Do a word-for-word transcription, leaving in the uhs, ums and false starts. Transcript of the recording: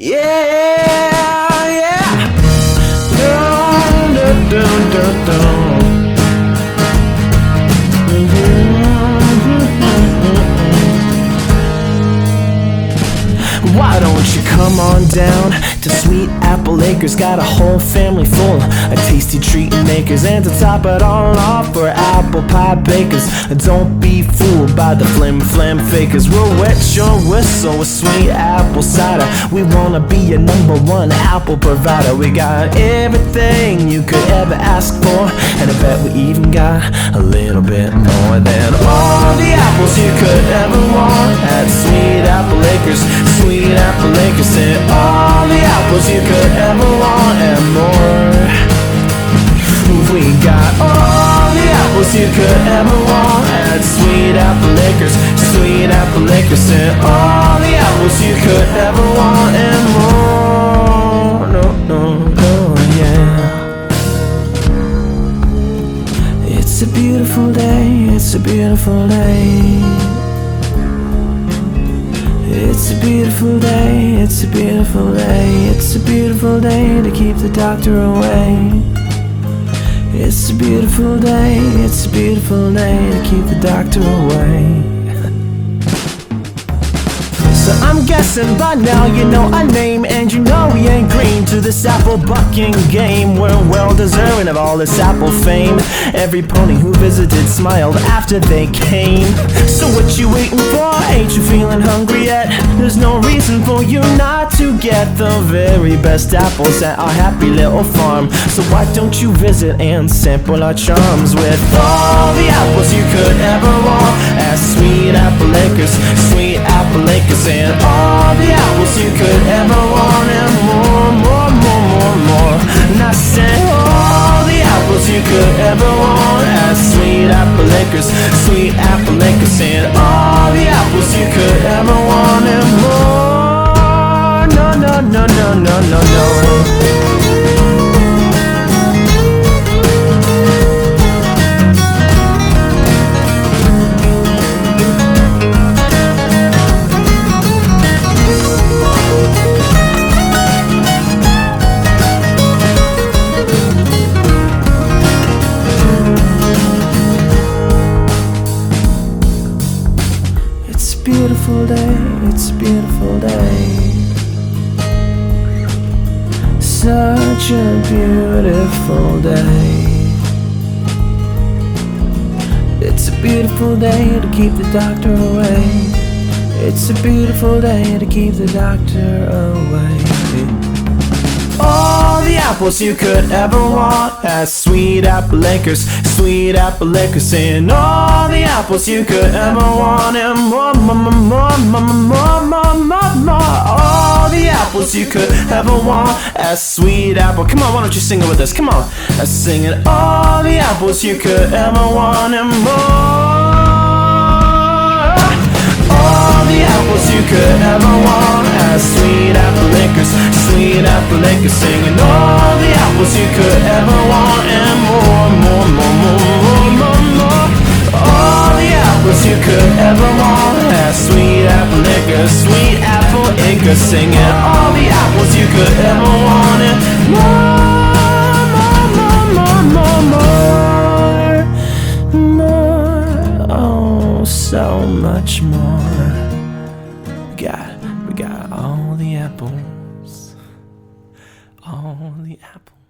Yeah, yeah. Dun, dun, dun, dun, dun. Why don't you come on down to Sweet Apple Acres? Got a whole family full of tasty treat makers, and to top it all off, we're apple pie bakers. Don't be fooled by the flim flam fakers. We'll wet your whistle with sweet apple cider. We wanna be your number one apple provider. We got everything you could ever ask for, and I bet we even got a little bit more than all the apples you could ever want at Sweet Apple Acres. Sweet Apple Acres, and all the apples you could ever want and more. We got all the apples you could ever want at Sweet Apple Acres. Sweet Apple Acres, and all the apples you could ever want and more. No, no, no, yeah. It's a beautiful day, it's a beautiful day. It's a beautiful day, it's a beautiful day. It's a beautiful day to keep the doctor away. It's a beautiful day, it's a beautiful day to keep the doctor away. So I'm guessing by now you know our name, and you know we ain't green to this apple bucking game. We're well deserving of all this apple fame. Every pony who visited smiled after they came. So what you waiting for? Ain't you feeling hungry yet? There's no reason for you not to get the very best apples at our happy little farm. So why don't you visit and sample our charms with all the apples you could ever want at Sweet Apple Acres. Sweet Apple Acres, and all the apples you could ever want and more, more, more, more, more. And I said all the apples you could ever want at Sweet Apple Acres. Sweet Apple Acres, and all the apples you could ever want and more. No, no, no, no, no, no, no. It's a beautiful day, it's a beautiful day. Such a beautiful day. It's a beautiful day to keep the doctor away. It's a beautiful day to keep the doctor away. All the apples you could ever want at Sweet Apple Acres. Sweet Apple Acres, and all the apples you could ever want and more, more, more, more, more, more, more, more, more. All the apples you could ever want at Sweet Apple. Come on, why don't you sing it with us? Come on, let's sing it. All the apples you could ever want and more. All the apples you could ever want at Sweet Apple Acres. Sweet Apple Acres, singing all the apples you could ever want and more, more, more, more, more, more, more. All the apples you could ever want at Sweet Apple Acres. Sweet Apple Acres, singing all the apples you could ever want and more, more, more, more, more, more. Oh, so much more. We got, we got all the apples, all the apples.